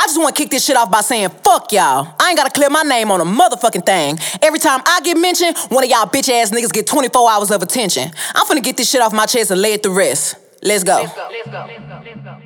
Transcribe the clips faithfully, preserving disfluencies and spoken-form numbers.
I just wanna kick this shit off by saying, fuck y'all. I ain't gotta clear my name on a motherfucking thing. Every time I get mentioned, one of y'all bitch ass niggas get twenty-four hours of attention. I'm finna get this shit off my chest and lay it to rest. Let's go. Let's go, let's go, let's go, let's go.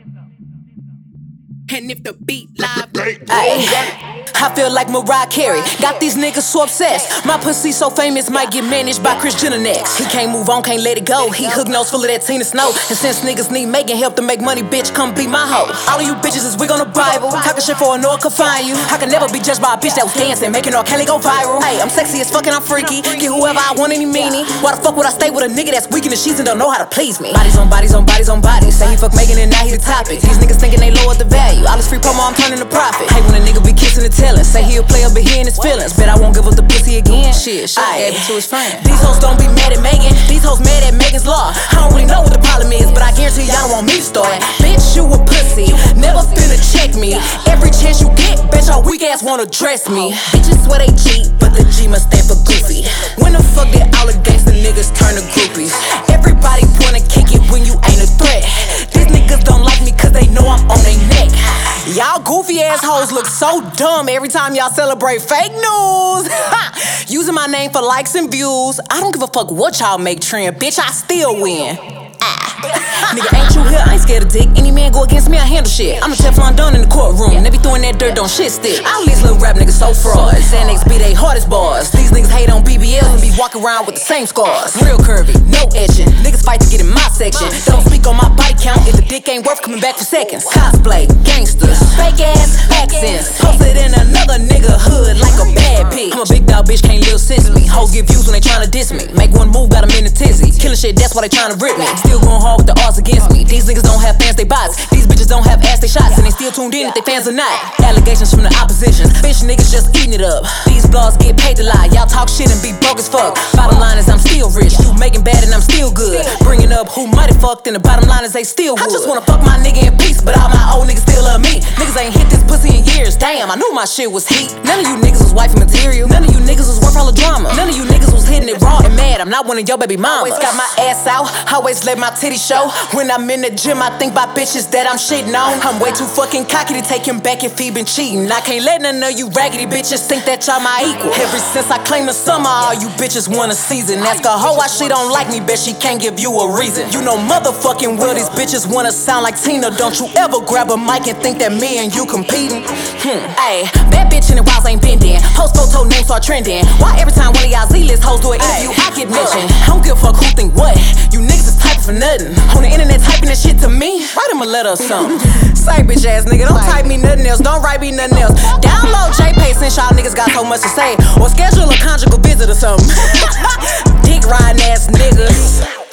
And if the beat live, ay, I feel like Mariah Carey. Got these niggas so obsessed. My pussy so famous, might get managed by Kris Jenner next. He can't move on, can't let it go. He hook nose full of that Tina Snow. And since niggas need making help to make money, bitch, come be my hoe. All of you bitches is wig on the Bible. Talking shit for a no one can find you. I can never be judged by a bitch that was dancing, making R. Kelly go viral. Hey, I'm sexy as fucking, I'm freaky. Get whoever I want, any meanie. Why the fuck would I stay with a nigga that's weak in the sheets and don't know how to please me? Bodies on bodies on bodies on bodies. Say he fuck making it, now he the topic. These niggas thinking they lowered the value. All this free promo, I'm turning to profit. Hate when a nigga be kissing and telling. Say he'll play up, but he in his feelings. Bet I won't give up the pussy again. Shit, shit, gave it to his friend. These hoes don't be mad at Megan. These hoes mad at Megan's law. I don't really know what the problem is, but I guarantee y'all don't want me to start. Bitch, you a pussy. Never finna check me. Every chance you get, bet your weak ass wanna dress me. Bitches swear they cheat, but the G must stand for goofy. When the fuck did all the gangsta niggas turn to groupies? Everybody wanna kick it when you ain't a threat. These niggas don't like me cause they know I'm on their neck. Y'all goofy assholes look so dumb every time y'all celebrate fake news. Using my name for likes and views. I don't give a fuck what y'all make trend, bitch, I still win. Ah. Nigga, ain't you here? I ain't scared of dick. Any man go against me, I handle shit. I'm a Teflon Don in the courtroom. They be throwing that dirt, don't shit stick. All these little rap niggas so fraud. Xanax be they hardest bars. These niggas hate on B B Ls and be walking around with the same scars. Real curvy, no etching. Niggas fight to get in my section. Don't speak on my body count if the dick ain't worth coming back for seconds. Cosplay, gangsters, fake ass accents. Posted in another nigga hood like a bad pig. I'm a big dog bitch, can't live since me. Hoes get views when they tryna diss me. Make one move, got them in a tizzy. Killing shit, that's why they tryna rip me. Still going hard with the odds against me. These niggas don't have fans, they bots. These bitches don't have ass, they shots. And they still tuned in if they fans or not. Allegations from the opposition. Bitch niggas just eating it up. These blogs get paid to lie. Y'all talk shit and be broke as fuck. Bottom line is I'm still rich. You making bad and I'm still good. Bringing up who might have fucked and the bottom line is they still would. I just wanna fuck my nigga in peace, but all my old niggas still love me. Niggas ain't hit this pussy in years. Damn, I knew my shit was heat. None of you niggas was wifey material. None of you niggas was worth all the drama. None of you niggas was hitting it raw and mad. I'm not one of your baby mamas. Always got my ass out. Always let my titty show. When I'm in the gym, I think about bitches that I'm shitting on. I'm way too fucking cocky to take him back if he been cheating. I can't let none of you raggedy bitches think that y'all my equal. Ever since I claimed the summer, all you bitches want a season. Ask a hoe why she don't like me, bet she can't give you a reason. You know motherfucking well these bitches wanna sound like Tina. Don't you ever grab a mic and think that me and you competing. Hmm, ayy, bad bitch in the walls ain't bending. Post photo names start trending. Why every time one of y'all Z-list hoes do an interview, I get mentioned? I don't give a fuck who think what. You niggas is typing for nothing. On the internet typing that shit to me. Write him a letter or something. Say bitch ass nigga, don't type me nothing else. Don't write me nothing else. Download J-Pay since y'all niggas got so much to say. Or schedule a conjugal visit or something. Dick riding ass niggas.